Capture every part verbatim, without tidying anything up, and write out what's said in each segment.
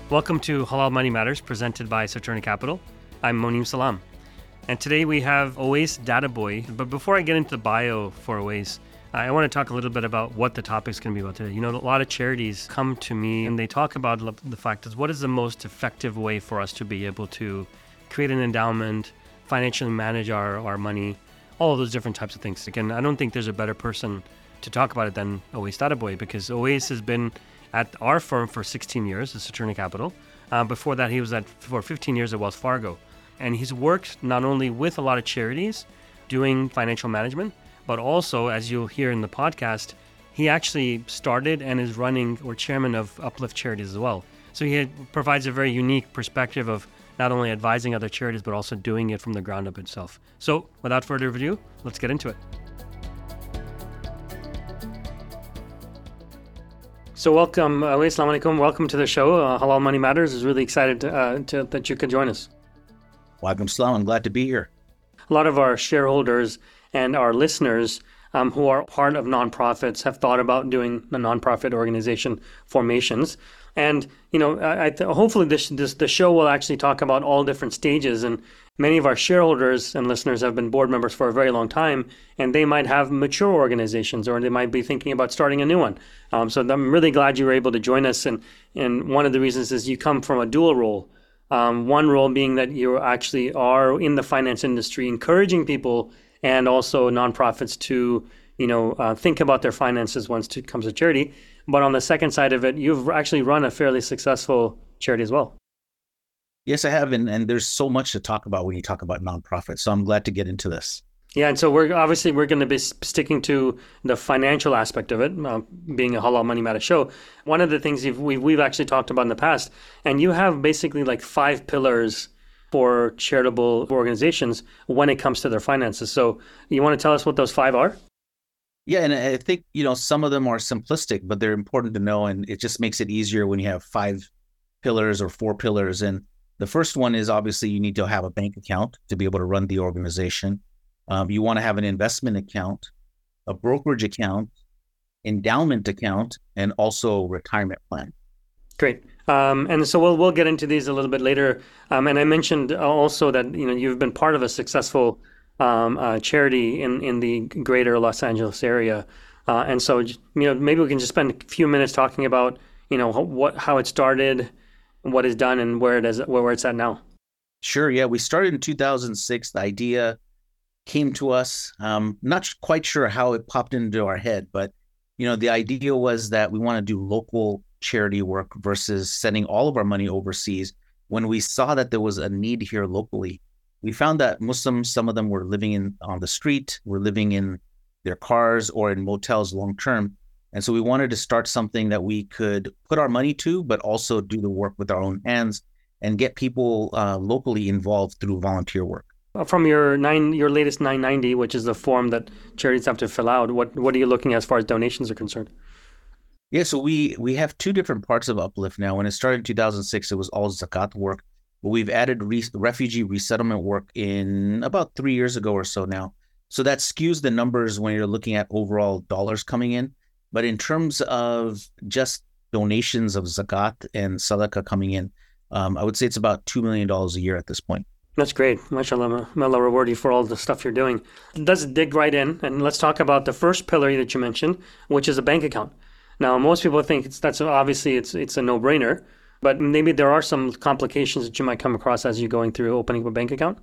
Welcome to Halal Money Matters, presented by Saturna Capital. I'm Moneem Salam. And today we have Owais Dadaboy. But before I get into the bio for Owais, I want to talk a little bit about what the topic's going to be about today. You know, a lot of charities come to me and they talk about the fact is what is the most effective way for us to be able to create an endowment, financially manage our, our money, all of those different types of things. Again, I don't think there's a better person to talk about it than Owais Dadaboy, because Owais has been at our firm for sixteen years at Saturna Capital. Uh, before that, he was at for fifteen years at Wells Fargo. And he's worked not only with a lot of charities doing financial management, but also, as you'll hear in the podcast, he actually started and is running or chairman of Uplift Charities as well. So he had, provides a very unique perspective of not only advising other charities, but also doing it from the ground up itself. So without further ado, let's get into it. So welcome, uh, Assalamu alaikum. Welcome to the show. Uh, Halal Money Matters is really excited to, uh, to, that you could join us. Walaikum salam. I'm glad to be here. A lot of our shareholders and our listeners um, who are part of nonprofits have thought about doing the nonprofit organization formations. And, you know, I, I th- hopefully this, this the show will actually talk about all different stages. And many of our shareholders and listeners have been board members for a very long time, and they might have mature organizations or they might be thinking about starting a new one. Um, so I'm really glad you were able to join us. And, and one of the reasons is you come from a dual role. Um, one role being that you actually are in the finance industry, encouraging people and also nonprofits to, you know, uh, think about their finances once it comes to charity. But on the second side of it, you've actually run a fairly successful charity as well. Yes, I have. And, and there's so much to talk about when you talk about nonprofits. So I'm glad to get into this. Yeah. And so we're obviously we're going to be sticking to the financial aspect of it, uh, being a Halal Money Matters show. One of the things you've, we've, we've actually talked about in the past, and you have basically like five pillars for charitable organizations when it comes to their finances. So you want to tell us what those five are? Yeah, and I think, you know, some of them are simplistic, but they're important to know, and it just makes it easier when you have five pillars or four pillars. And the first one is obviously you need to have a bank account to be able to run the organization. Um, you want to have an investment account, a brokerage account, endowment account, and also retirement plan. Great. Um, and so we'll we'll get into these a little bit later. Um, and I mentioned also that, you know, you've been part of a successful Um, uh, charity in, in the greater Los Angeles area. Uh, and so, you know, maybe we can just spend a few minutes talking about, you know, what, how it started, what is done, and where it is, where it's at now. Sure. Yeah. We started in two thousand six. The idea came to us. Um, not quite sure how it popped into our head, but, you know, the idea was that we want to do local charity work versus sending all of our money overseas. When we saw that there was a need here locally, we found that Muslims, some of them were living in on the street, were living in their cars or in motels long term. And so we wanted to start something that we could put our money to, but also do the work with our own hands and get people uh, locally involved through volunteer work. From your nine, your latest nine ninety, which is the form that charities have to fill out, what what are you looking at as far as donations are concerned? Yeah, so we we have two different parts of Uplift now. When it started in two thousand six, it was all zakat work. But we've added re- refugee resettlement work in about three years ago or so now. So that skews the numbers when you're looking at overall dollars coming in. But in terms of just donations of zakat and sadaqah coming in, um, I would say it's about two million dollars a year at this point. That's great. MashaAllah, may Allah reward you for all the stuff you're doing. Let's dig right in and let's talk about the first pillar that you mentioned, which is a bank account. Now, most people think it's, that's obviously it's it's a no-brainer. But maybe there are some complications that you might come across as you're going through opening up a bank account?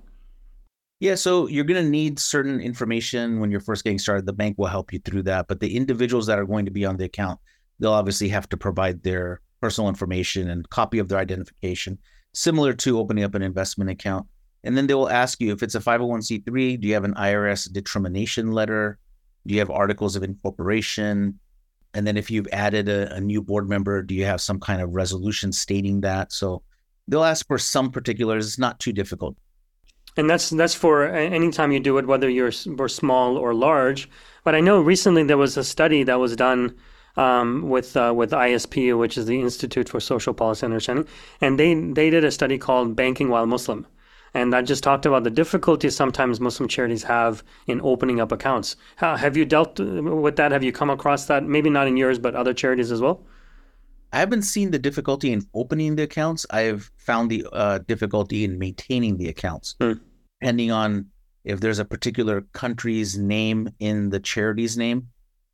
Yeah, so you're going to need certain information when you're first getting started. The bank will help you through that. But the individuals that are going to be on the account, they'll obviously have to provide their personal information and copy of their identification, similar to opening up an investment account. And then they will ask you if it's a five oh one c three, do you have an I R S determination letter? Do you have articles of incorporation? And then if you've added a, a new board member, do you have some kind of resolution stating that? So they'll ask for some particulars. It's not too difficult. And that's that's for any time you do it, whether you're small or large. But I know recently there was a study that was done um, with uh, with I S P, which is the Institute for Social Policy Understanding, and they they did a study called Banking While Muslim. And that just talked about the difficulties sometimes Muslim charities have in opening up accounts. How, have you dealt with that? Have you come across that? Maybe not in yours, but other charities as well? I haven't seen the difficulty in opening the accounts. I've found the uh, difficulty in maintaining the accounts, Hmm. depending on if there's a particular country's name in the charity's name,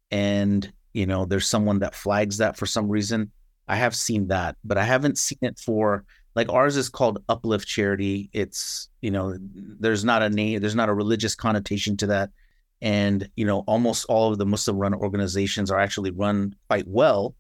and you know there's someone that flags that for some reason. I have seen that, but I haven't seen it for, like, ours is called Uplift Charity. It's, you know, there's not a name, there's not a religious connotation to that. And, you know, almost all of the Muslim run organizations are actually run quite well.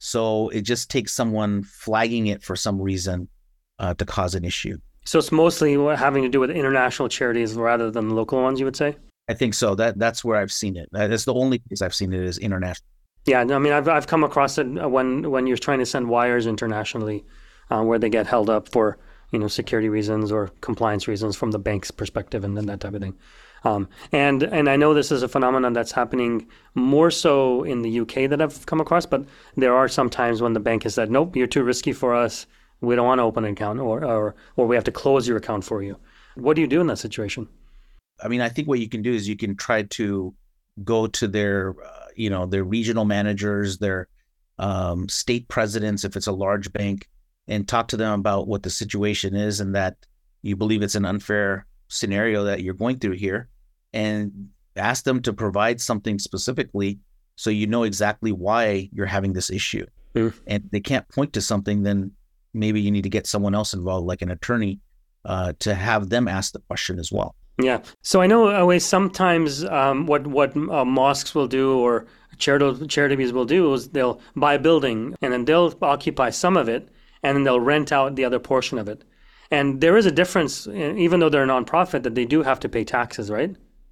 So it just takes someone flagging it for some reason uh, to cause an issue. So it's mostly having to do with international charities rather than local ones, you would say? I think so. That that's where I've seen it. That's the only place I've seen it is international. Yeah, I mean, I've I've come across it when when you're trying to send wires internationally, uh, where they get held up for, you know, security reasons or compliance reasons from the bank's perspective, and then that type of thing. Um, and and I know this is a phenomenon that's happening more so in the U K that I've come across, but there are some times when the bank has said, nope, you're too risky for us. We don't want to open an account, or or or we have to close your account for you. What do you do in that situation? I mean, I think what you can do is you can try to go to their, uh, you know, their regional managers, their um, state presidents, if it's a large bank, and talk to them about what the situation is and that you believe it's an unfair scenario that you're going through here, and ask them to provide something specifically so you know exactly why you're having this issue. Mm. And if they can't point to something, then maybe you need to get someone else involved, like an attorney, uh, to have them ask the question as well. Yeah. So I know always sometimes um, what what uh, mosques will do or charitable charities will do is they'll buy a building and then they'll occupy some of it and then they'll rent out the other portion of it. And there is a difference, even though they're a nonprofit, that they do have to pay taxes, right?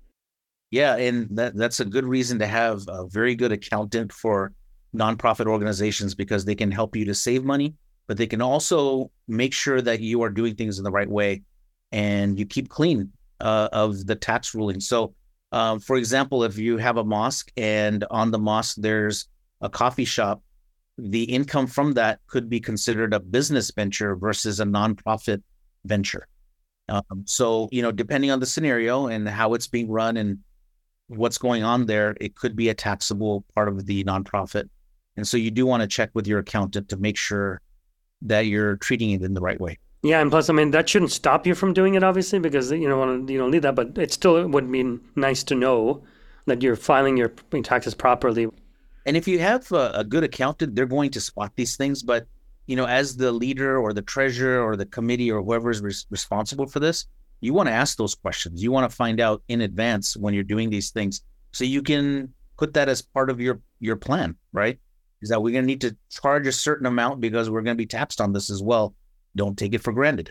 Yeah, and that that's a good reason to have a very good accountant for nonprofit organizations, because they can help you to save money, but they can also make sure that you are doing things in the right way and you keep clean Uh, of the tax ruling. So, um, for example, if you have a mosque and on the mosque there's a coffee shop, the income from that could be considered a business venture versus a nonprofit venture. Um, so, you know, depending on the scenario and how it's being run and what's going on there, it could be a taxable part of the nonprofit. And so you do want to check with your accountant to make sure that you're treating it in the right way. Yeah, and plus, I mean, that shouldn't stop you from doing it, obviously, because you don't want to, you don't need that. But it still would be nice to know that you're filing your taxes properly. And if you have a, a good accountant, they're going to spot these things. But you know, as the leader or the treasurer or the committee or whoever is res- responsible for this, you want to ask those questions. You want to find out in advance when you're doing these things, so you can put that as part of your your plan. Right? Is that we're going to need to charge a certain amount because we're going to be taxed on this as well. Don't take it for granted.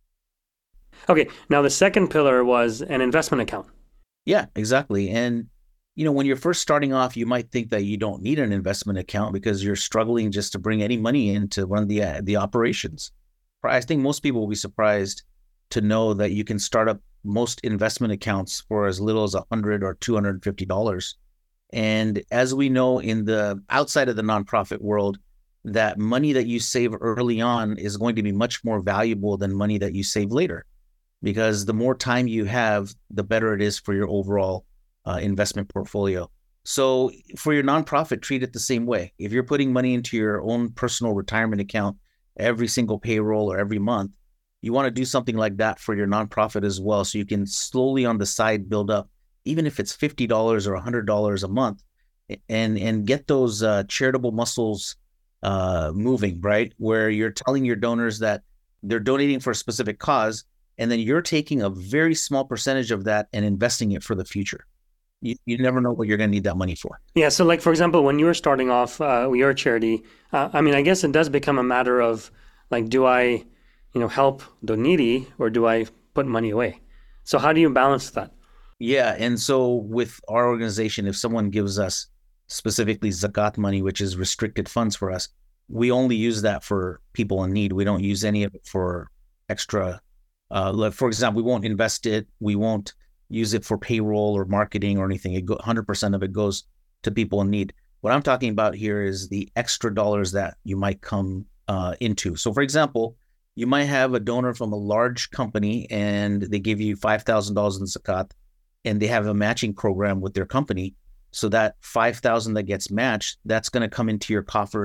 Okay. Now, the second pillar was an investment account. Yeah, exactly. And, you know, when you're first starting off, you might think that you don't need an investment account because you're struggling just to bring any money in to run the, uh, the operations. I think most people will be surprised to know that you can start up most investment accounts for as little as one hundred dollars or two hundred fifty dollars. And as we know, in the outside of the nonprofit world, that money that you save early on is going to be much more valuable than money that you save later, because the more time you have, the better it is for your overall uh, investment portfolio. So for your nonprofit, treat it the same way. If you're putting money into your own personal retirement account every single payroll or every month, you want to do something like that for your nonprofit as well, so you can slowly on the side build up, even if it's fifty dollars or one hundred dollars a month, and, and get those uh, charitable muscles uh, moving, right? Where you're telling your donors that they're donating for a specific cause, and then you're taking a very small percentage of that and investing it for the future. You, you never know what you're going to need that money for. Yeah. So like, for example, when you were starting off uh, your charity, uh, I mean, I guess it does become a matter of like, do I, you know, help the needy or do I put money away? So how do you balance that? Yeah. And so with our organization, if someone gives us specifically zakat money, which is restricted funds for us, we only use that for people in need. We don't use any of it for extra. Uh, like for example, we won't invest it. We won't use it for payroll or marketing or anything. It go, one hundred percent of it goes to people in need. What I'm talking about here is the extra dollars that you might come uh, into. So for example, you might have a donor from a large company and they give you five thousand dollars in zakat, and they have a matching program with their company. So that five thousand that gets matched, that's going to come into your coffers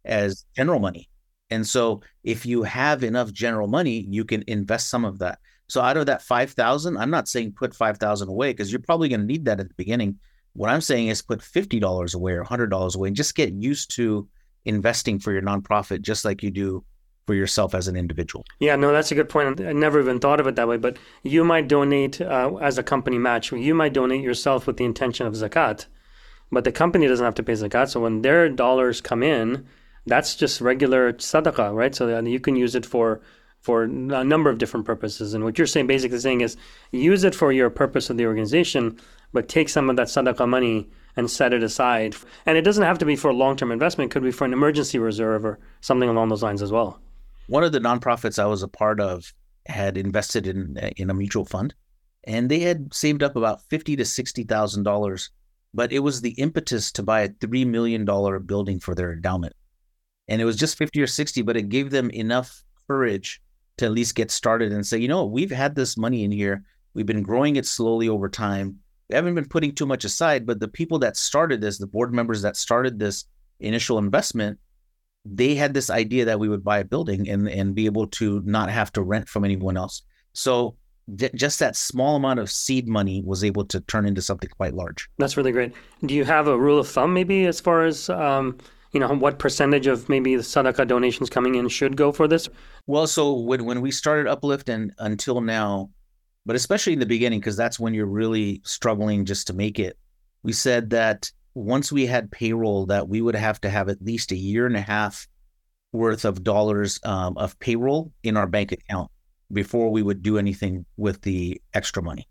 as general money. And so if you have enough general money, you can invest some of that. So out of that five thousand, I'm not saying put five thousand away because you're probably going to need that at the beginning. What I'm saying is put fifty dollars away or one hundred dollars away and just get used to investing for your nonprofit, just like you do for yourself as an individual. Yeah, no, that's a good point. I never even thought of it that way, but you might donate uh, as a company match. You might donate yourself with the intention of zakat, but the company doesn't have to pay zakat. So when their dollars come in, that's just regular sadaqah, right? So that you can use it for for a number of different purposes. And what you're saying, basically saying is use it for your purpose of the organization, but take some of that sadaqah money and set it aside. And it doesn't have to be for a long-term investment. It could be for an emergency reserve or something along those lines as well. One of the nonprofits I was a part of had invested in in a mutual fund, and they had saved up about fifty to sixty thousand dollars, but it was the impetus to buy a three million dollar building for their endowment, and it was just fifty or sixty, but it gave them enough courage to at least get started and say, you know, we've had this money in here, we've been growing it slowly over time, we haven't been putting too much aside, but the people that started this, the board members that started this initial investment, they had this idea that we would buy a building and, and be able to not have to rent from anyone else. So j- just that small amount of seed money was able to turn into something quite large. That's really great. Do you have a rule of thumb maybe as far as, um, you know, what percentage of maybe the sadaqah donations coming in should go for this? Well, so when, when we started Uplift and until now, but especially in the beginning, because that's when you're really struggling just to make it, we said that once we had payroll, that we would have to have at least a year and a half worth of dollars um, of payroll in our bank account before we would do anything with the extra money.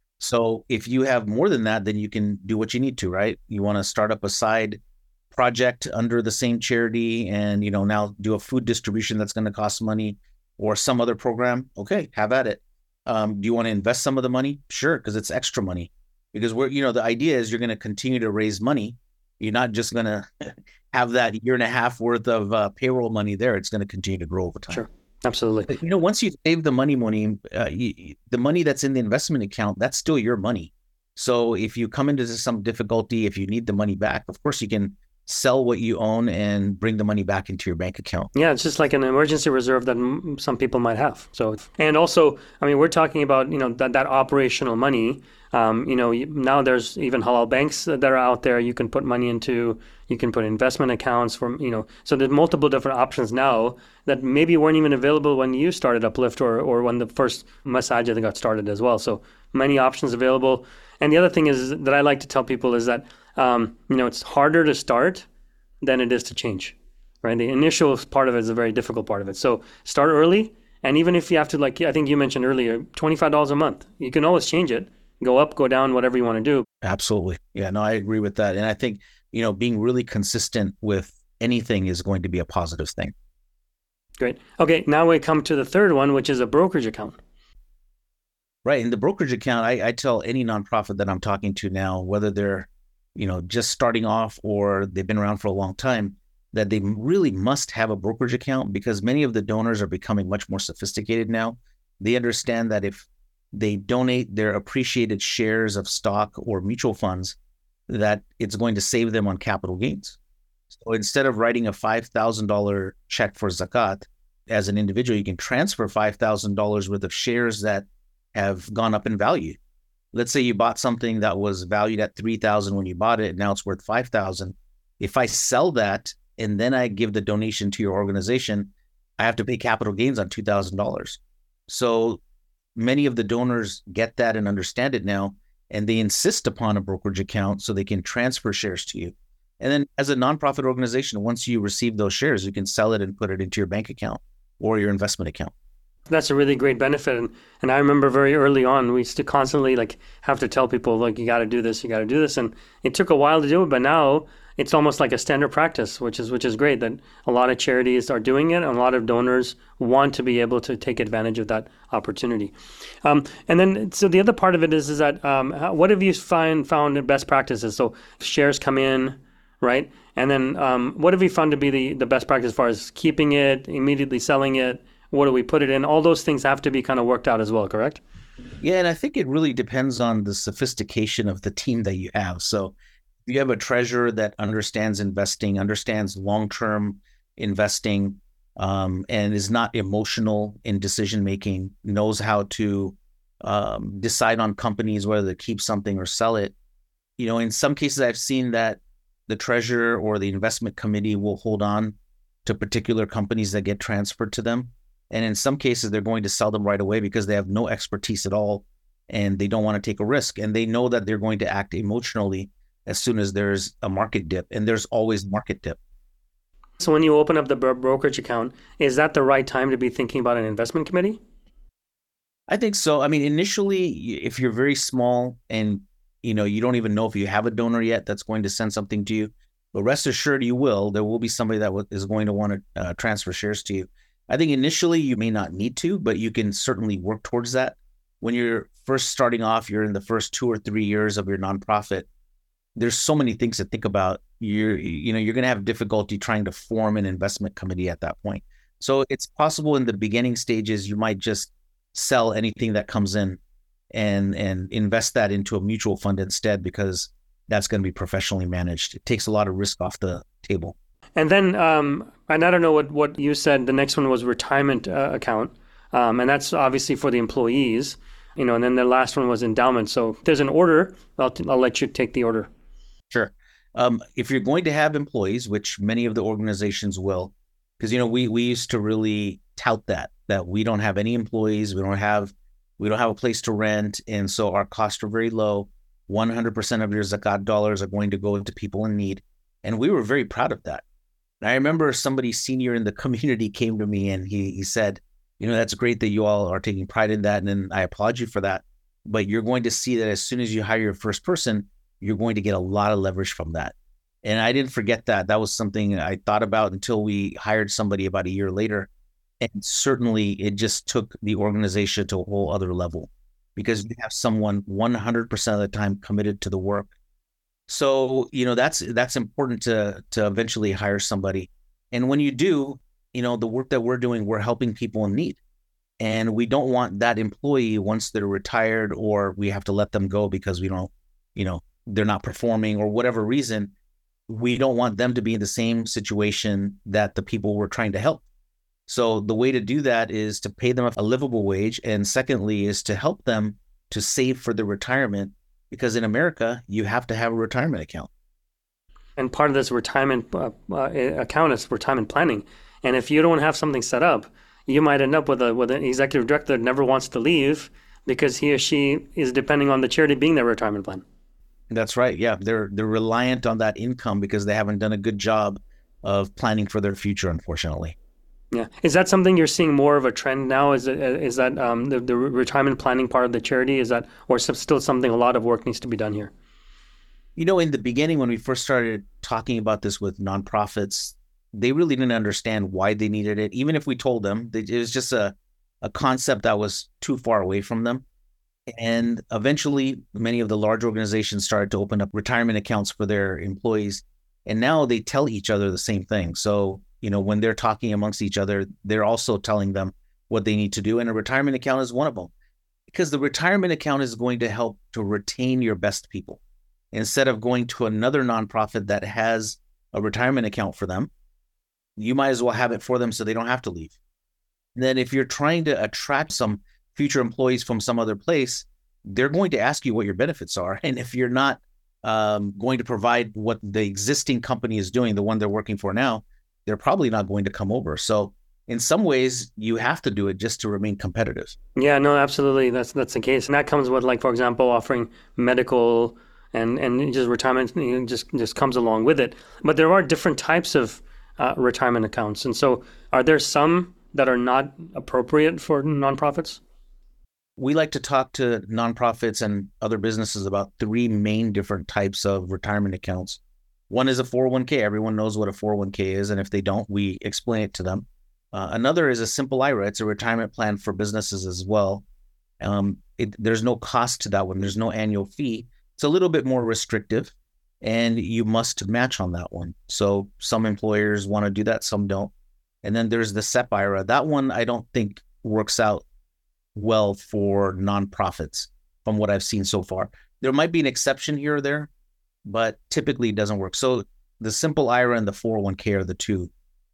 So if you have more than that, then you can do what you need to, right? You want to start up a side project under the same charity and, you know, now do a food distribution that's going to cost money or some other program. Okay, have at it. Um, do you want to invest some of the money? Sure, because it's extra money. Because we're, you know, the idea is you're going to continue to raise money. You're not just going to have that year and a half worth of uh, payroll money there. It's going to continue to grow over time. Sure, absolutely. But, you know, once you save the money, money, uh, you, the money that's in the investment account, that's still your money. So if you come into some difficulty, if you need the money back, of course you can sell what you own and bring the money back into your bank account. Yeah, it's just like an emergency reserve that m- some people might have. So, and also, I mean, we're talking about, you know, that, that operational money. Um, you know, now there's even halal banks that are out there you can put money into. You can put investment accounts from, you know, so there's multiple different options now that maybe weren't even available when you started Uplift or, or when the first Masajid got started as well. So many options available. And the other thing is that I like to tell people is that, um, you know, it's harder to start than it is to change, right? The initial part of it is a very difficult part of it. So start early. And even if you have to, like, I think you mentioned earlier, twenty-five dollars a month, you can always change it, go up, go down, whatever you want to do. Absolutely. Yeah, no, I agree with that. And I think, you know, being really consistent with anything is going to be a positive thing. Great. Okay, now we come to the third one, which is a brokerage account. Right. In the brokerage account, I, I tell any nonprofit that I'm talking to now, whether they're, you know, just starting off or they've been around for a long time, that they really must have a brokerage account because many of the donors are becoming much more sophisticated now. They understand that if they donate their appreciated shares of stock or mutual funds, that it's going to save them on capital gains. So instead of writing a five thousand dollars check for zakat, as an individual, you can transfer five thousand dollars worth of shares that have gone up in value. Let's say you bought something that was valued at three thousand dollars when you bought it, and now it's worth five thousand dollars. If I sell that and then I give the donation to your organization, I have to pay capital gains on two thousand dollars. So many of the donors get that and understand it now, and they insist upon a brokerage account so they can transfer shares to you. And then as a nonprofit organization, once you receive those shares, you can sell it and put it into your bank account or your investment account. That's a really great benefit. And, and I remember very early on, we used to constantly like have to tell people, like, you got to do this, you got to do this. And it took a while to do it, but now it's almost like a standard practice, which is which is great that a lot of charities are doing it. And a lot of donors want to be able to take advantage of that opportunity. Um, and then, so the other part of it is, is that um, how, what have you find, found best practices? So shares come in, right? And then um, what have you found to be the, the best practice as far as keeping it, immediately selling it? What do we put it in? All those things have to be kind of worked out as well, correct? Yeah, and I think it really depends on the sophistication of the team that you have. So if you have a treasurer that understands investing, understands long-term investing, um, and is not emotional in decision making, knows how to um, decide on companies, whether to keep something or sell it. You know, in some cases, I've seen that the treasurer or the investment committee will hold on to particular companies that get transferred to them. And in some cases, they're going to sell them right away because they have no expertise at all and they don't want to take a risk. And they know that they're going to act emotionally as soon as there's a market dip, and there's always market dip. So when you open up the bro- brokerage account, is that the right time to be thinking about an investment committee? I think so. I mean, initially, if you're very small and you know you don't even know if you have a donor yet that's going to send something to you, but rest assured you will. There will be somebody that w- is going to want to uh, transfer shares to you. I think initially you may not need to, but you can certainly work towards that. When you're first starting off, you're in the first two or three years of your nonprofit. There's so many things to think about. You're, you know, you're going to have difficulty trying to form an investment committee at that point. So it's possible in the beginning stages, you might just sell anything that comes in and, and invest that into a mutual fund instead, because that's going to be professionally managed. It takes a lot of risk off the table. And then, um, and I don't know what, what you said, the next one was retirement uh, account. Um, and that's obviously for the employees, you know, and then the last one was endowment. So if there's an order, I'll, t- I'll let you take the order. Sure. Um, if you're going to have employees, which many of the organizations will, because, you know, we, we used to really tout that, that we don't have any employees, we don't have, we don't have a place to rent. And so our costs are very low. one hundred percent of your Zakat dollars are going to go into people in need. And we were very proud of that. And I remember somebody senior in the community came to me and he, he said, you know, that's great that you all are taking pride in that. And then I applaud you for that. But you're going to see that as soon as you hire your first person, you're going to get a lot of leverage from that. And I didn't forget that. That was something I thought about until we hired somebody about a year later. And certainly it just took the organization to a whole other level because you have someone one hundred percent of the time committed to the work. So, you know, that's that's important to to eventually hire somebody. And when you do, you know, the work that we're doing, we're helping people in need. And we don't want that employee, once they're retired or we have to let them go because we don't, you know, they're not performing or whatever reason, we don't want them to be in the same situation that the people we're trying to help. So the way to do that is to pay them a livable wage. And secondly, is to help them to save for their retirement, because in America, you have to have a retirement account. And part of this retirement uh, uh, account is retirement planning. And if you don't have something set up, you might end up with a with an executive director that never wants to leave because he or she is depending on the charity being their retirement plan. That's right. Yeah, they're they're reliant on that income because they haven't done a good job of planning for their future, unfortunately. Yeah, is that something you're seeing more of a trend now? Is it is that um, the the retirement planning part of the charity? Is that, or still something a lot of work needs to be done here? You know, in the beginning, when we first started talking about this with nonprofits, they really didn't understand why they needed it. Even if we told them, it was just a a concept that was too far away from them. And eventually, many of the large organizations started to open up retirement accounts for their employees. And now they tell each other the same thing. So, you know, when they're talking amongst each other, they're also telling them what they need to do. And a retirement account is one of them. Because the retirement account is going to help to retain your best people. Instead of going to another nonprofit that has a retirement account for them, you might as well have it for them so they don't have to leave. And then if you're trying to attract some future employees from some other place, they're going to ask you what your benefits are. And if you're not um, going to provide what the existing company is doing, the one they're working for now, they're probably not going to come over. So in some ways, you have to do it just to remain competitive. Yeah, no, absolutely. That's that's the case. And that comes with, like, for example, offering medical and, and just retirement, you know, just, just comes along with it. But there are different types of uh, retirement accounts. And so are there some that are not appropriate for nonprofits? We like to talk to nonprofits and other businesses about three main different types of retirement accounts. One is a four oh one k. Everyone knows what a four oh one k is. And if they don't, we explain it to them. Uh, another is a simple I R A. It's a retirement plan for businesses as well. Um, it, there's no cost to that one. There's no annual fee. It's a little bit more restrictive, and you must match on that one. So some employers want to do that, some don't. And then there's the S E P I R A. That one I don't think works out well for nonprofits from what I've seen so far. There might be an exception here or there, but typically it doesn't work. So the simple I R A and the four oh one k are the two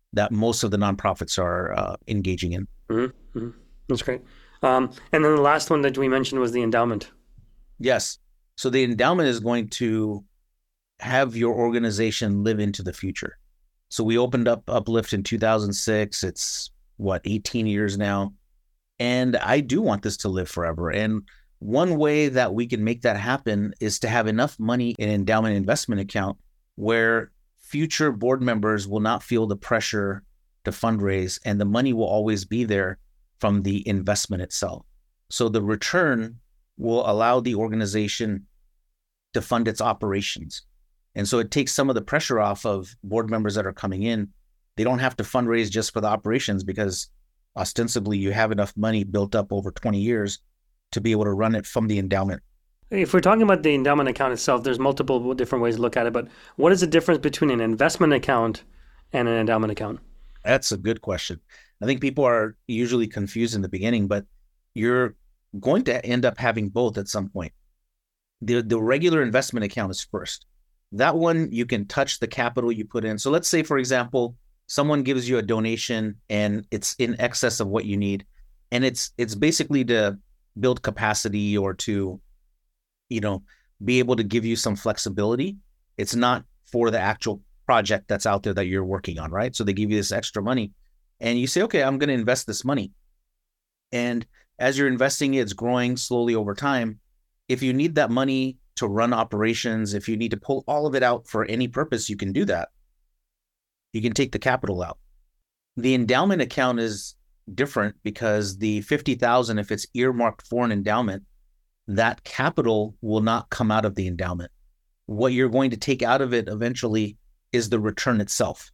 that most of the nonprofits are uh, engaging in. Mm-hmm. Mm-hmm. That's great. Um, and then the last one that we mentioned was the endowment. Yes. So the endowment is going to have your organization live into the future. So we opened up Uplift in two thousand six. It's what, eighteen years now. And I do want this to live forever. And one way that we can make that happen is to have enough money in an endowment investment account where future board members will not feel the pressure to fundraise, and the money will always be there from the investment itself. So the return will allow the organization to fund its operations. And so it takes some of the pressure off of board members that are coming in. They don't have to fundraise just for the operations because ostensibly you have enough money built up over twenty years to be able to run it from the endowment. If we're talking about the endowment account itself, there's multiple different ways to look at it, but what is the difference between an investment account and an endowment account? That's a good question. I think people are usually confused in the beginning, but you're going to end up having both at some point. The, the regular investment account is first. That one, you can touch the capital you put in. So let's say, for example, someone gives you a donation and it's in excess of what you need. And it's it's basically to build capacity or to, you know, be able to give you some flexibility. It's not for the actual project that's out there that you're working on, right? So they give you this extra money and you say, okay, I'm going to invest this money. And as you're investing it, it's growing slowly over time. If you need that money to run operations, if you need to pull all of it out for any purpose, you can do that. You can take the capital out. The endowment account is different because the fifty thousand dollars, if it's earmarked for an endowment, that capital will not come out of the endowment. What you're going to take out of it eventually is the return itself.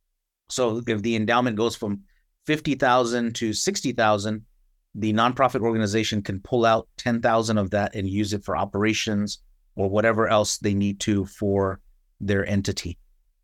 So if the endowment goes from fifty thousand dollars to sixty thousand dollars, the nonprofit organization can pull out ten thousand dollars of that and use it for operations or whatever else they need to for their entity.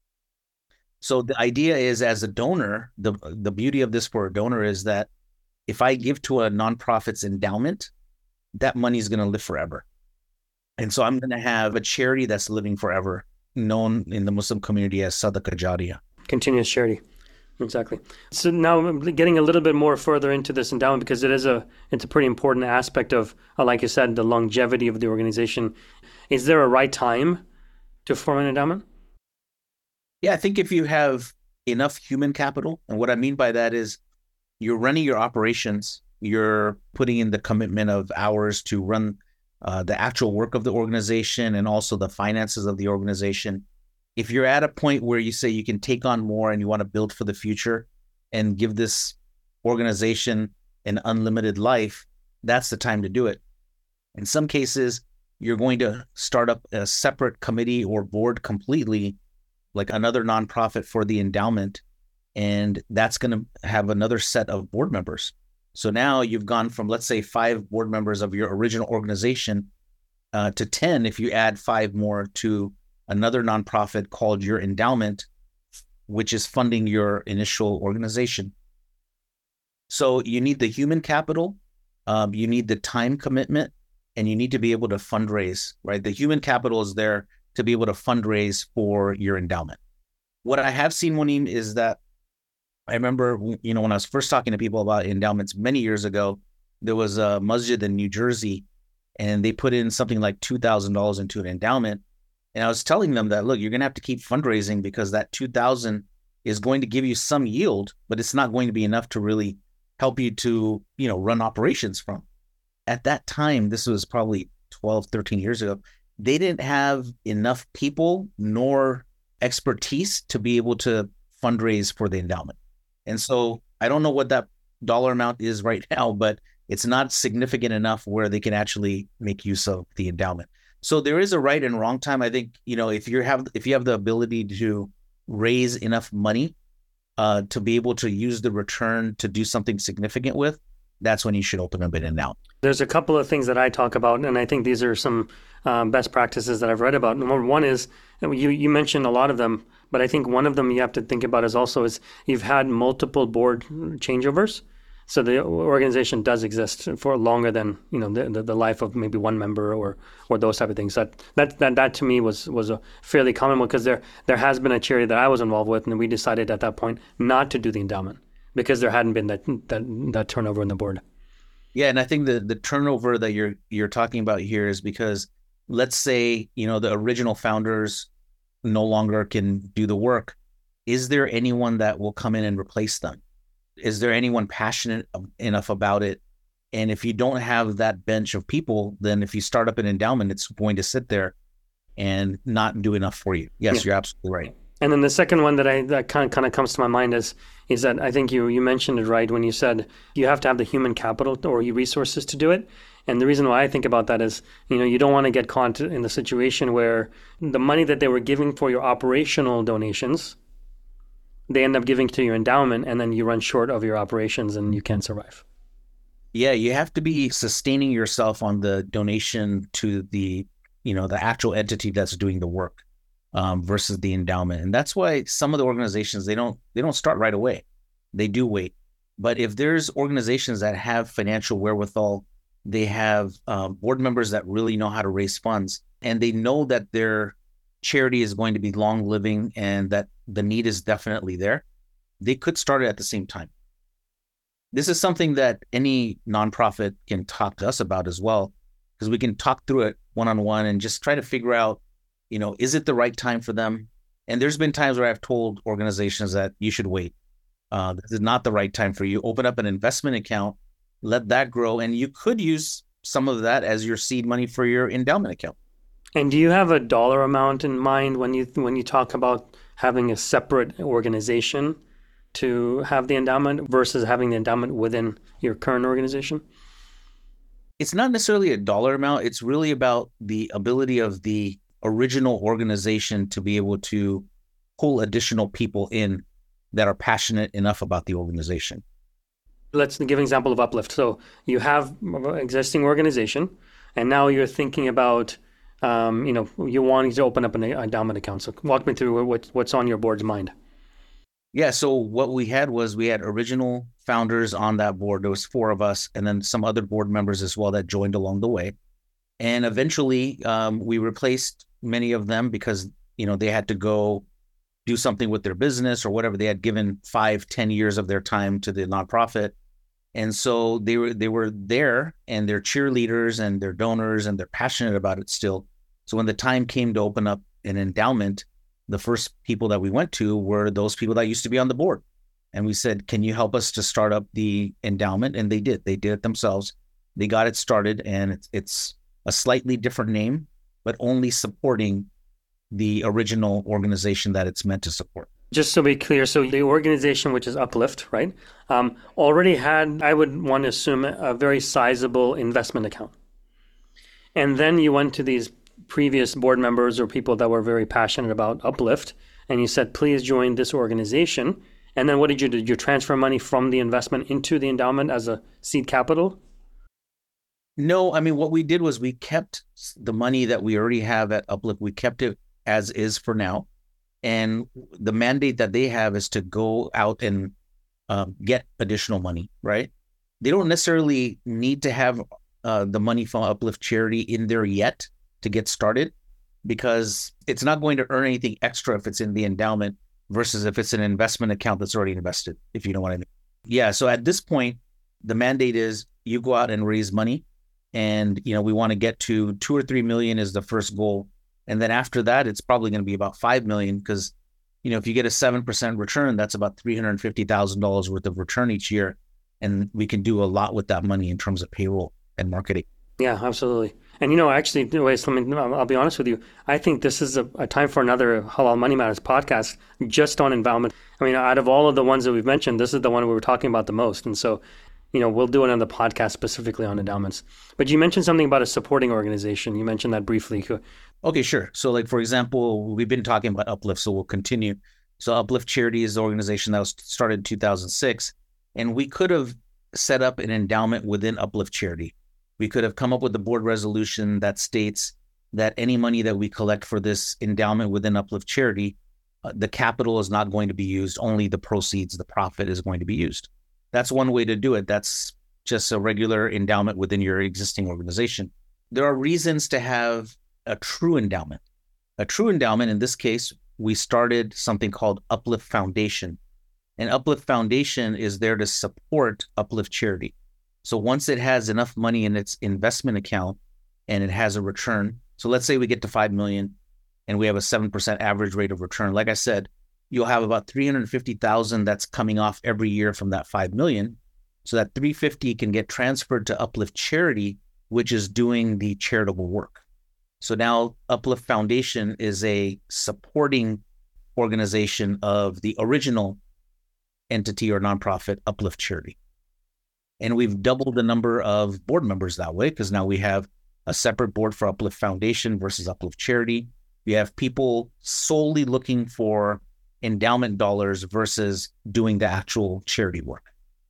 So the idea is, as a donor, the, the beauty of this for a donor is that if I give to a nonprofit's endowment, that money is going to live forever. And so I'm going to have a charity that's living forever, known in the Muslim community as Sadaqah Jariyah. Continuous charity. Exactly. So now I'm getting a little bit more further into this endowment because it is a it's a pretty important aspect of, like you said, the longevity of the organization. Is there a right time to form an endowment? Yeah, I think if you have enough human capital, and what I mean by that is you're running your operations, you're putting in the commitment of hours to run uh, the actual work of the organization and also the finances of the organization. If you're at a point where you say you can take on more and you want to build for the future and give this organization an unlimited life, that's the time to do it. In some cases, you're going to start up a separate committee or board completely, like another nonprofit for the endowment, and that's going to have another set of board members. So now you've gone from, let's say, five board members of your original organization uh, to ten if you add five more to another nonprofit called your endowment, which is funding your initial organization. So you need the human capital, um, you need the time commitment, and you need to be able to fundraise, right? The human capital is there to be able to fundraise for your endowment. What I have seen, Moneem, is that I remember, you know, when I was first talking to people about endowments many years ago, there was a masjid in New Jersey, and they put in something like two thousand dollars into an endowment. And I was telling them that, look, you're going to have to keep fundraising because that two thousand dollars is going to give you some yield, but it's not going to be enough to really help you to, you know, run operations from. At that time, this was probably twelve, thirteen years ago, they didn't have enough people nor expertise to be able to fundraise for the endowment. And so I don't know what that dollar amount is right now, but it's not significant enough where they can actually make use of the endowment. So there is a right and wrong time. I think, you know, if you have if you have the ability to raise enough money uh, to be able to use the return to do something significant with, that's when you should open up an endowment. There's a couple of things that I talk about, and I think these are some um, best practices that I've read about. Number one is, you you mentioned a lot of them, but I think one of them you have to think about is also is you've had multiple board changeovers. So the organization does exist for longer than, you know, the, the, the life of maybe one member or or those type of things. That that that, that to me was was a fairly common one, because there there has been a charity that I was involved with, and we decided at that point not to do the endowment because there hadn't been that that, that turnover in the board. Yeah, and I think the the turnover that you're you're talking about here is because, let's say, you know, the original founders no longer can do the work. Is there anyone that will come in and replace them? Is there anyone passionate enough about it? And if you don't have that bench of people, then if you start up an endowment, it's going to sit there and not do enough for you. Yes, yeah. You're absolutely right. And then the second one that I that kind of kind of comes to my mind is is that I think you you mentioned it right when you said you have to have the human capital or resources to do it. And the reason why I think about that is, you know, you don't want to get caught in the situation where the money that they were giving for your operational donations, they end up giving to your endowment, and then you run short of your operations and you can't survive. Yeah, you have to be sustaining yourself on the donation to the, you know, the actual entity that's doing the work, um, versus the endowment. And that's why some of the organizations, they don't they don't start right away. They do wait. But if there's organizations that have financial wherewithal, they have um, board members that really know how to raise funds, and they know that their charity is going to be long living and that the need is definitely there, they could start it at the same time. This is something that any nonprofit can talk to us about as well, because we can talk through it one-on-one and just try to figure out, you know, is it the right time for them? And there's been times where I've told organizations that you should wait. Uh, this is not the right time for you. Open up an investment account, let that grow, and you could use some of that as your seed money for your endowment account. And do you have a dollar amount in mind when you when you talk about having a separate organization to have the endowment versus having the endowment within your current organization? It's not necessarily a dollar amount. It's really about the ability of the original organization to be able to pull additional people in that are passionate enough about the organization. Let's give an example of Uplift. So you have an existing organization, and now you're thinking about, um, you know, you're wanting to open up an endowment account. So walk me through what, what's on your board's mind. Yeah, so what we had was we had original founders on that board. There was four of us, and then some other board members as well that joined along the way. And eventually um, we replaced many of them because, you know, they had to go do something with their business or whatever. They had given five, ten years of their time to the nonprofit. And so they were they were there, and they're cheerleaders and they're donors and they're passionate about it still. So when the time came to open up an endowment, the first people that we went to were those people that used to be on the board. And we said, can you help us to start up the endowment? And they did. They did it themselves. They got it started, and it's, it's a slightly different name, but only supporting the original organization that it's meant to support. Just to be clear, so the organization, which is Uplift, right, um, already had, I would want to assume, a very sizable investment account. And then you went to these previous board members or people that were very passionate about Uplift, and you said, please join this organization. And then what did you do? Did you transfer money from the investment into the endowment as a seed capital? No, I mean, what we did was we kept the money that we already have at Uplift. We kept it as is for now. And the mandate that they have is to go out and um, get additional money, right? They don't necessarily need to have uh, the money from Uplift Charity in there yet to get started, because it's not going to earn anything extra if it's in the endowment versus if it's an investment account that's already invested, if you know what I mean. Yeah, so at this point, the mandate is you go out and raise money, and you know we want to get to two or three million is the first goal. And then after that, it's probably going to be about five million because, you know, if you get a seven percent return, that's about three hundred fifty thousand dollars worth of return each year. And we can do a lot with that money in terms of payroll and marketing. Yeah, absolutely. And, you know, actually, anyways, let me, I'll be honest with you. I think this is a, a time for another Halal Money Matters podcast just on endowment. I mean, out of all of the ones that we've mentioned, this is the one we were talking about the most. And so, you know, we'll do another podcast specifically on endowments. But you mentioned something about a supporting organization. You mentioned that briefly. Okay, sure. So like, for example, we've been talking about Uplift, so we'll continue. So Uplift Charity is the organization that was started in two thousand six, and we could have set up an endowment within Uplift Charity. We could have come up with a board resolution that states that any money that we collect for this endowment within Uplift Charity, uh, the capital is not going to be used, only the proceeds, the profit is going to be used. That's one way to do it. That's just a regular endowment within your existing organization. There are reasons to have a true endowment. A true endowment, in this case, we started something called Uplift Foundation. And Uplift Foundation is there to support Uplift Charity. So once it has enough money in its investment account and it has a return, so let's say we get to five million and we have a seven percent average rate of return. Like I said, you'll have about three hundred fifty thousand that's coming off every year from that five million. So that three hundred fifty can get transferred to Uplift Charity, which is doing the charitable work. So now Uplift Foundation is a supporting organization of the original entity or nonprofit, Uplift Charity. And we've doubled the number of board members that way, because now we have a separate board for Uplift Foundation versus Uplift Charity. We have people solely looking for endowment dollars versus doing the actual charity work.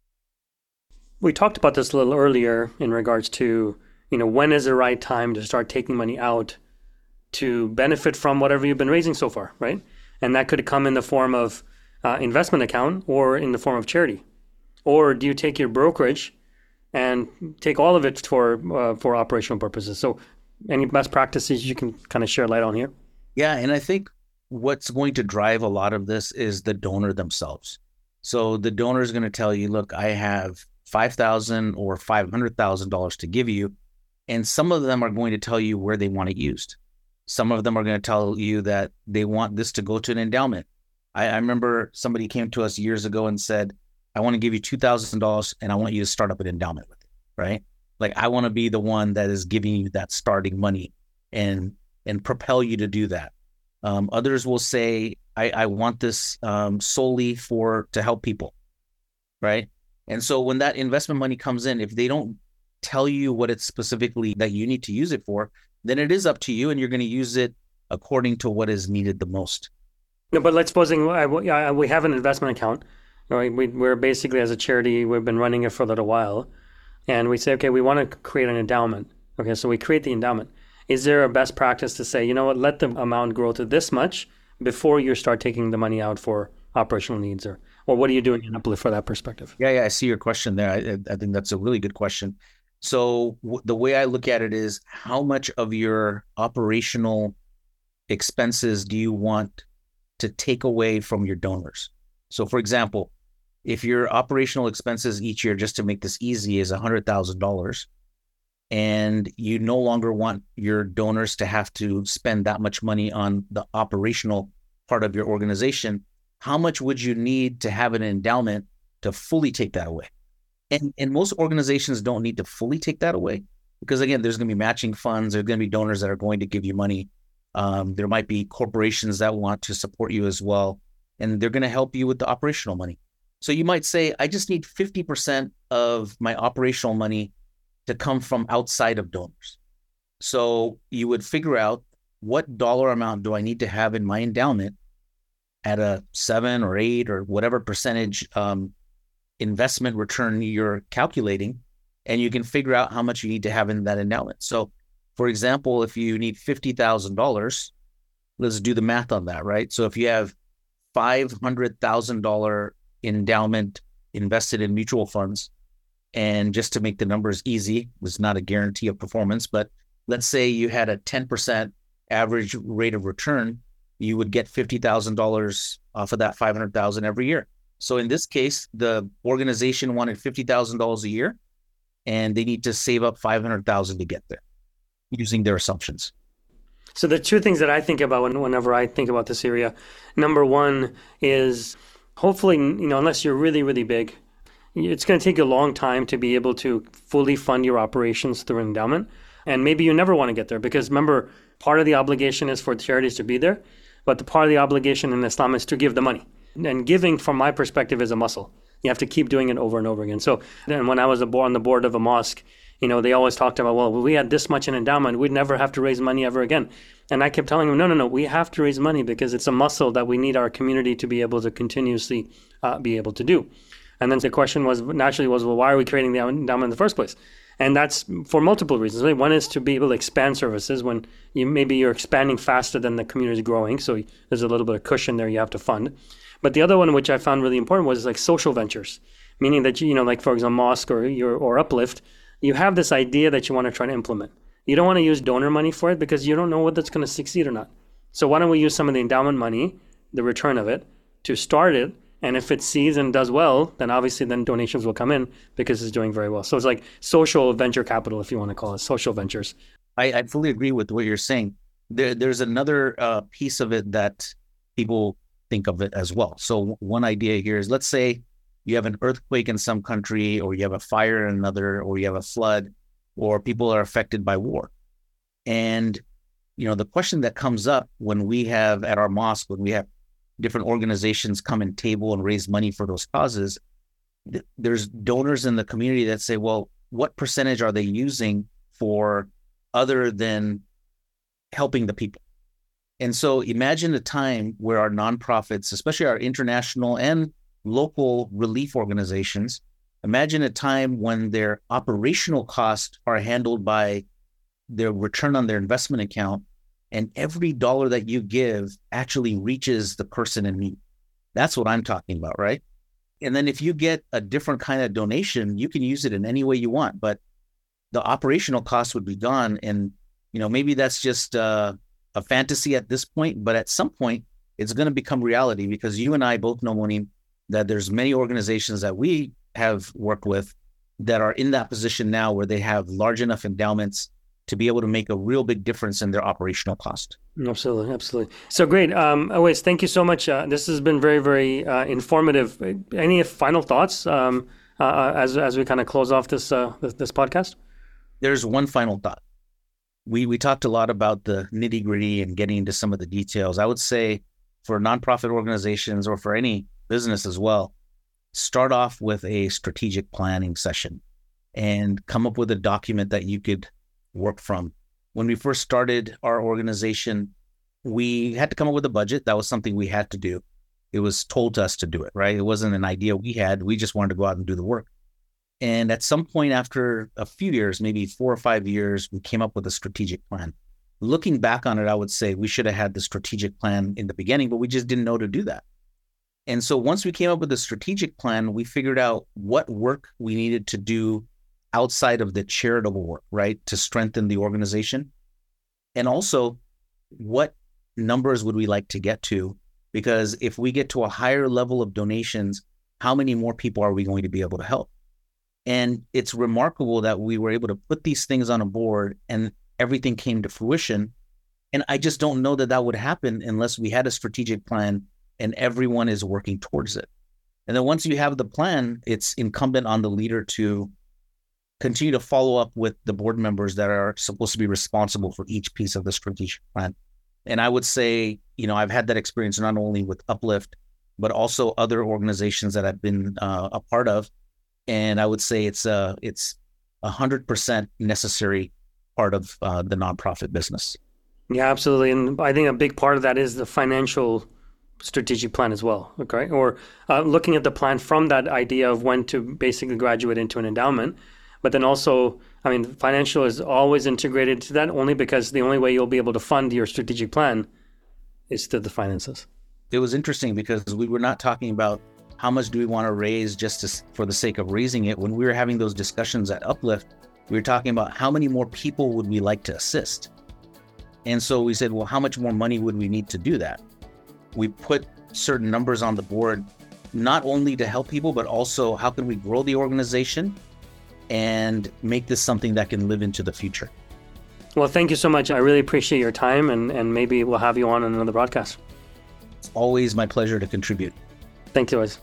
We talked about this a little earlier in regards to, you know, when is the right time to start taking money out to benefit from whatever you've been raising so far, right? And that could come in the form of uh, investment account or in the form of charity. Or do you take your brokerage and take all of it for uh, for operational purposes? So any best practices you can kind of share light on here? Yeah, and I think what's going to drive a lot of this is the donor themselves. So the donor is going to tell you, look, I have five thousand dollars or five hundred thousand dollars to give you. And some of them are going to tell you where they want it used. Some of them are going to tell you that they want this to go to an endowment. I, I remember somebody came to us years ago and said, I want to give you two thousand dollars and I want you to start up an endowment with it, right? Like, I want to be the one that is giving you that starting money and and propel you to do that. Um, others will say, I, I want this um, solely for to help people, right? And so when that investment money comes in, if they don't tell you what it's specifically that you need to use it for, then it is up to you and you're going to use it according to what is needed the most. No, but let's supposing uh, we have an investment account. Right? We, we're basically, as a charity, we've been running it for a little while. And we say, okay, we want to create an endowment. Okay, so we create the endowment. Is there a best practice to say, you know what, let the amount grow to this much before you start taking the money out for operational needs? Or or what are you doing in Uplift for that perspective? Yeah, yeah, I see your question there. I, I think that's a really good question. So w- the way I look at it is, how much of your operational expenses do you want to take away from your donors? So for example, if your operational expenses each year, just to make this easy, is one hundred thousand dollars, and you no longer want your donors to have to spend that much money on the operational part of your organization, how much would you need to have an endowment to fully take that away? And, and most organizations don't need to fully take that away, because again, there's going to be matching funds. There's going to be donors that are going to give you money. Um, there might be corporations that want to support you as well, and they're going to help you with the operational money. So you might say, I just need fifty percent of my operational money to come from outside of donors. So you would figure out, what dollar amount do I need to have in my endowment at a seven or eight or whatever percentage um, investment return you're calculating, and you can figure out how much you need to have in that endowment. So for example, if you need fifty thousand dollars, let's do the math on that, right? So if you have five hundred thousand dollars endowment invested in mutual funds, and just to make the numbers easy, it's not a guarantee of performance, but let's say you had a ten percent average rate of return, you would get fifty thousand dollars off of that five hundred thousand dollars every year. So in this case, the organization wanted fifty thousand dollars a year, and they need to save up five hundred thousand dollars to get there using their assumptions. So the two things that I think about when, whenever I think about this area, number one is, hopefully, you know, unless you're really, really big, it's going to take a long time to be able to fully fund your operations through endowment. And maybe you never want to get there, because remember, part of the obligation is for charities to be there, but the part of the obligation in Islam is to give the money. And giving, from my perspective, is a muscle. You have to keep doing it over and over again. So then when I was on the board of a mosque, you know, they always talked about, well, we had this much in endowment, we'd never have to raise money ever again. And I kept telling them, no, no, no, we have to raise money because it's a muscle that we need our community to be able to continuously uh, be able to do. And then the question was, naturally was, well, why are we creating the endowment in the first place? And that's for multiple reasons. One is to be able to expand services when you maybe you're expanding faster than the community is growing. So there's a little bit of cushion there you have to fund. But the other one, which I found really important, was like social ventures, meaning that, you know, like for example, Mosque or your or Uplift, you have this idea that you want to try to implement. You don't want to use donor money for it because you don't know whether it's going to succeed or not. So why don't we use some of the endowment money, the return of it, to start it? And if it sees and does well, then obviously then donations will come in because it's doing very well. So it's like social venture capital, if you want to call it, social ventures. I, I fully agree with what you're saying. There, there's another uh, piece of it that people think of it as well. So one idea here is, let's say you have an earthquake in some country, or you have a fire in another, or you have a flood, or people are affected by war. And, you know, the question that comes up when we have at our mosque, when we have different organizations come and table and raise money for those causes, th- there's donors in the community that say, well, what percentage are they using for other than helping the people? And so imagine a time where our nonprofits, especially our international and local relief organizations, imagine a time when their operational costs are handled by their return on their investment account, and every dollar that you give actually reaches the person in need. That's what I'm talking about, right? And then if you get a different kind of donation, you can use it in any way you want, but the operational cost would be gone. And, you know, maybe that's just uh, a fantasy at this point, but at some point it's going to become reality, because you and I both know, Monim, that there's many organizations that we have worked with that are in that position now where they have large enough endowments to be able to make a real big difference in their operational cost. Absolutely, absolutely. So great. Um, Awais, thank you so much. Uh, this has been very, very uh, informative. Any final thoughts um, uh, as as we kind of close off this, uh, this this podcast? There's one final thought. We we talked a lot about the nitty gritty and getting into some of the details. I would say for nonprofit organizations, or for any business as well, start off with a strategic planning session and come up with a document that you could work from. When we first started our organization, we had to come up with a budget. That was something we had to do. It was told to us to do it, right? It wasn't an idea we had. We just wanted to go out and do the work. And at some point after a few years, maybe four or five years, we came up with a strategic plan. Looking back on it, I would say we should have had the strategic plan in the beginning, but we just didn't know to do that. And so once we came up with a strategic plan, we figured out what work we needed to do outside of the charitable work, right, to strengthen the organization. And also, what numbers would we like to get to? Because if we get to a higher level of donations, how many more people are we going to be able to help? And it's remarkable that we were able to put these things on a board and everything came to fruition. And I just don't know that that would happen unless we had a strategic plan and everyone is working towards it. And then once you have the plan, it's incumbent on the leader to continue to follow up with the board members that are supposed to be responsible for each piece of the strategic plan. And I would say, you know, I've had that experience not only with Uplift, but also other organizations that I've been uh, a part of. And I would say it's a, it's a hundred percent necessary part of uh, the nonprofit business. Yeah, absolutely. And I think a big part of that is the financial strategic plan as well, okay? Or uh, looking at the plan from that idea of when to basically graduate into an endowment. But then also, I mean, financial is always integrated to that, only because the only way you'll be able to fund your strategic plan is through the finances. It was interesting because we were not talking about how much do we want to raise just to, for the sake of raising it. When we were having those discussions at Uplift, we were talking about how many more people would we like to assist. And so we said, well, how much more money would we need to do that? We put certain numbers on the board, not only to help people, but also how can we grow the organization and make this something that can live into the future. Well, thank you so much. I really appreciate your time, and, and maybe we'll have you on in another broadcast. It's always my pleasure to contribute. Thank you, Awais.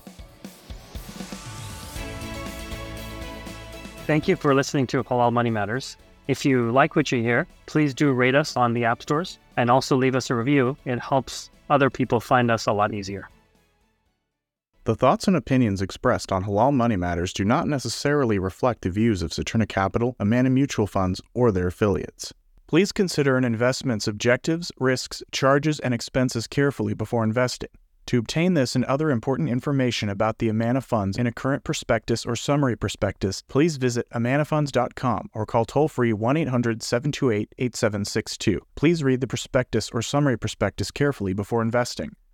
Thank you for listening to Halal Money Matters. If you like what you hear, please do rate us on the app stores and also leave us a review. It helps other people find us a lot easier. The thoughts and opinions expressed on Halal Money Matters do not necessarily reflect the views of Saturna Capital, Amana Mutual Funds, or their affiliates. Please consider an investment's objectives, risks, charges, and expenses carefully before investing. To obtain this and other important information about the Amana Funds in a current prospectus or summary prospectus, please visit amana funds dot com or call toll-free one eight hundred, seven two eight, eight seven six two. Please read the prospectus or summary prospectus carefully before investing.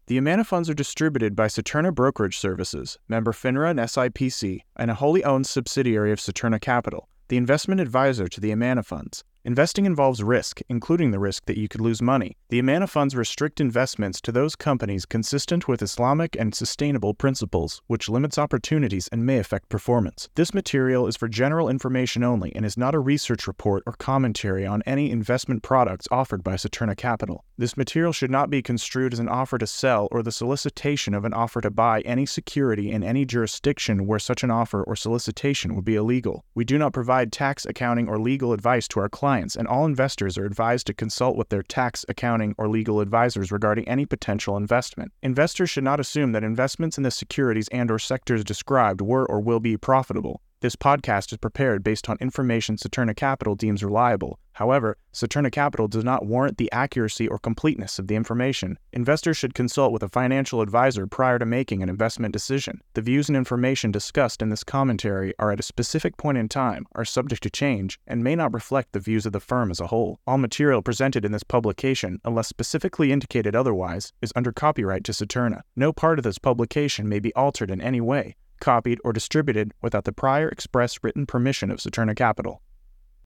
The Amana funds are distributed by Saturna Brokerage Services, member FINRA and S I P C, and a wholly owned subsidiary of Saturna Capital, the investment advisor to the Amana funds. Investing involves risk, including the risk that you could lose money. The Amana funds restrict investments to those companies consistent with Islamic and sustainable principles, which limits opportunities and may affect performance. This material is for general information only and is not a research report or commentary on any investment products offered by Saturna Capital. This material should not be construed as an offer to sell or the solicitation of an offer to buy any security in any jurisdiction where such an offer or solicitation would be illegal. We do not provide tax, accounting, or legal advice to our clients, and all investors are advised to consult with their tax, accounting, or legal advisors regarding any potential investment. Investors should not assume that investments in the securities and/or sectors described were or will be profitable. This podcast is prepared based on information Saturna Capital deems reliable. However, Saturna Capital does not warrant the accuracy or completeness of the information. Investors should consult with a financial advisor prior to making an investment decision. The views and information discussed in this commentary are at a specific point in time, are subject to change, and may not reflect the views of the firm as a whole. All material presented in this publication, unless specifically indicated otherwise, is under copyright to Saturna. No part of this publication may be altered in any way, copied, or distributed without the prior express written permission of Saturna Capital.